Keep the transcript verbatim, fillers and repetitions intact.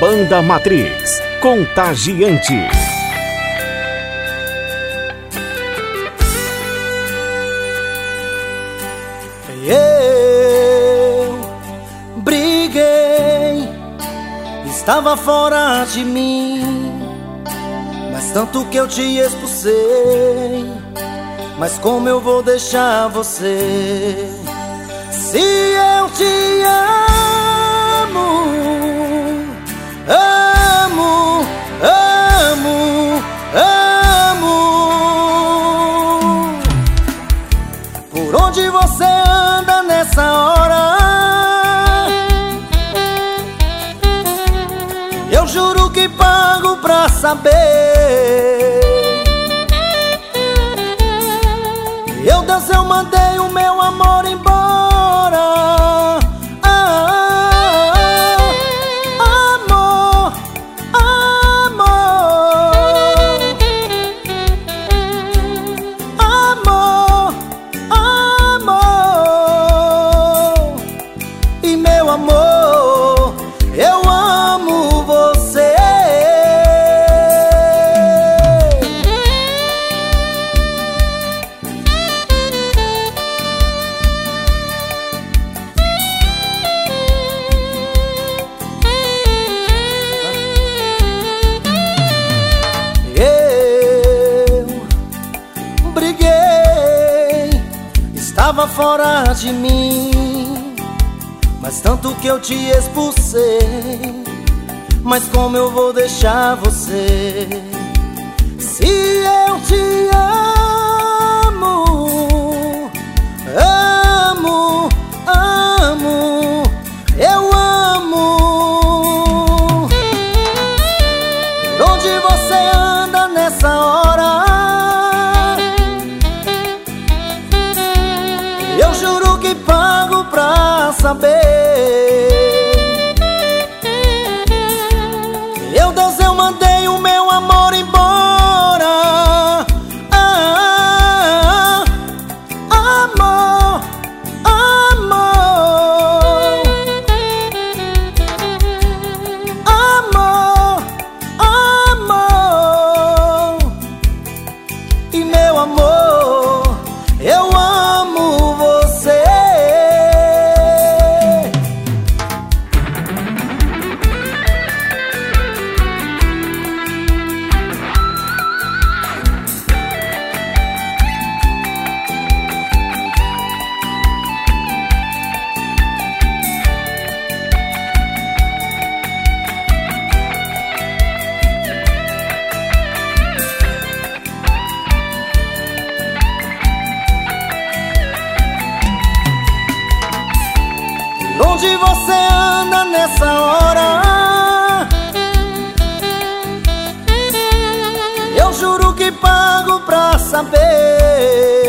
Banda Matrix, Contagiante. Eu briguei, estava fora de mim, mas tanto que eu te expulsei. Mas como eu vou deixar você, se eu te amo, amo, amo, amo. Por onde você anda nessa hora? Eu juro que pago pra saber. Meu Deus, eu mandei o meu amor embora. Ah, amor, amor, amor, amor. E meu amor, eu amo você. Estava fora de mim, mas tanto que eu te expulsei. Mas como eu vou deixar você, se eu te amo, amo, amo, eu amo. Por onde você anda nessa hora? Eu juro que pago pra saber. Meu Deus, eu mandei o meu amor embora. Ah, amor, amor, amor, amor. E meu amor, eu amo você. Onde você anda nessa hora? Eu juro que pago pra saber.